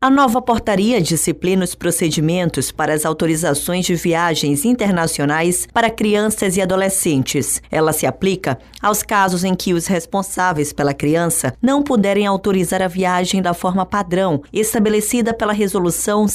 A nova portaria disciplina os procedimentos para as autorizações de viagens internacionais para crianças e adolescentes. Ela se aplica aos casos em que os responsáveis pela criança não puderem autorizar a viagem da forma padrão, estabelecida pela Resolução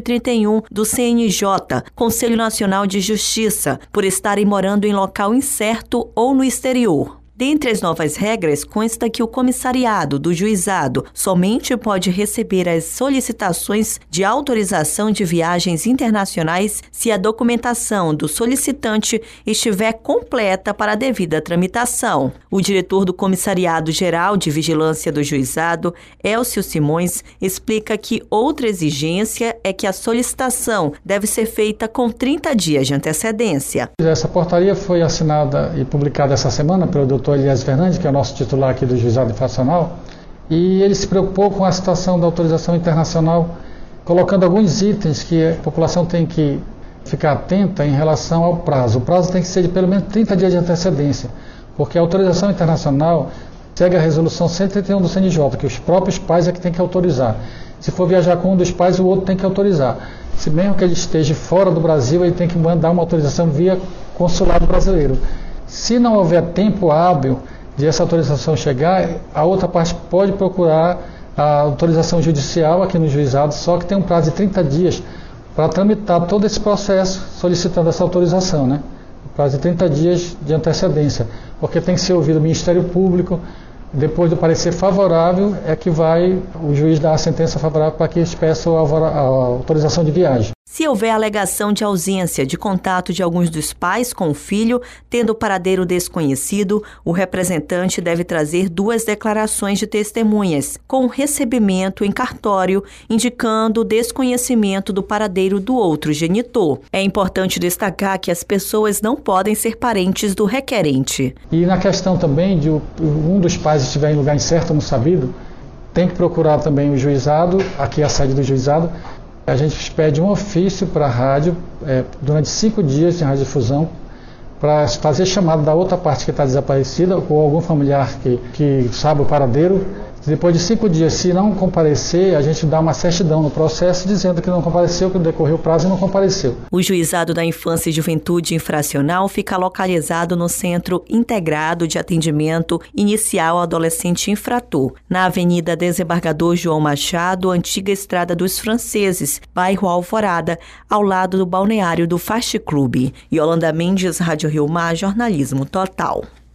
131 do CNJ, Conselho Nacional de Justiça, por estarem morando em local incerto ou no exterior. Dentre as novas regras, consta que o comissariado do juizado somente pode receber as solicitações de autorização de viagens internacionais se a documentação do solicitante estiver completa para a devida tramitação. O diretor do Comissariado Geral de Vigilância do Juizado, Elcio Simões, explica que outra exigência é que a solicitação deve ser feita com 30 dias de antecedência. Essa portaria foi assinada e publicada essa semana pelo Dr. Elias Fernandes, que é o nosso titular aqui do Juizado Infracional, e ele se preocupou com a situação da autorização internacional, colocando alguns itens que a população tem que ficar atenta em relação ao prazo. O prazo tem que ser de pelo menos 30 dias de antecedência, porque a autorização internacional segue a resolução 131 do CNJ, que os próprios pais é que tem que autorizar. Se for viajar com um dos pais, o outro tem que autorizar. Se mesmo que ele esteja fora do Brasil, ele tem que mandar uma autorização via consulado brasileiro. Se não houver tempo hábil de essa autorização chegar, a outra parte pode procurar a autorização judicial aqui no juizado, só que tem um prazo de 30 dias para tramitar todo esse processo solicitando essa autorização, né? Prazo de 30 dias de antecedência, porque tem que ser ouvido o Ministério Público. Depois do parecer favorável é que vai o juiz dar a sentença favorável para que eles peçam a autorização de viagem. Se houver alegação de ausência de contato de alguns dos pais com o filho, tendo o paradeiro desconhecido, o representante deve trazer 2 declarações de testemunhas, com recebimento em cartório, indicando o desconhecimento do paradeiro do outro genitor. É importante destacar que as pessoas não podem ser parentes do requerente. E na questão também de um dos pais estiver em lugar incerto ou não sabido, tem que procurar também o juizado, aqui a sede do juizado. A gente pede um ofício para a rádio, durante 5 dias de radiodifusão, para fazer chamada da outra parte que está desaparecida, ou algum familiar que sabe o paradeiro. Depois de 5 dias, se não comparecer, a gente dá uma certidão no processo dizendo que não compareceu, que decorreu o prazo e não compareceu. O Juizado da Infância e Juventude Infracional fica localizado no Centro Integrado de Atendimento Inicial ao Adolescente Infrator, na Avenida Desembargador João Machado, antiga Estrada dos Franceses, bairro Alvorada, ao lado do balneário do Fast Club. Yolanda Mendes, Rádio Rio Mar, Jornalismo Total.